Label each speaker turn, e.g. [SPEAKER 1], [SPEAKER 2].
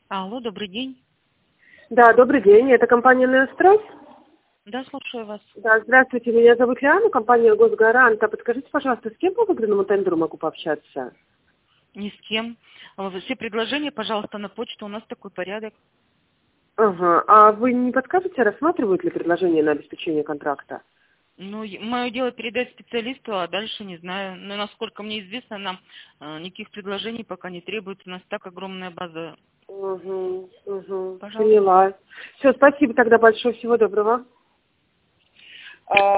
[SPEAKER 1] Алло, добрый день.
[SPEAKER 2] Да, добрый день. Это компания «Неострой».
[SPEAKER 1] Да, слушаю вас.
[SPEAKER 2] Да, здравствуйте. Меня зовут Лиана, компания «Госгарант». А подскажите, пожалуйста, с кем по выигранному тендеру могу пообщаться?
[SPEAKER 1] Ни с кем. Все предложения, пожалуйста, на почту. У нас такой порядок.
[SPEAKER 2] Ага. А вы не подскажете, рассматривают ли предложение на обеспечение контракта?
[SPEAKER 1] Ну, мое дело передать специалисту, а дальше не знаю. Но, насколько мне известно, нам никаких предложений пока не требуется. У нас так огромная база.
[SPEAKER 2] Угу.
[SPEAKER 1] Пожалуйста.
[SPEAKER 2] Поняла. Все, спасибо тогда большое. Всего доброго.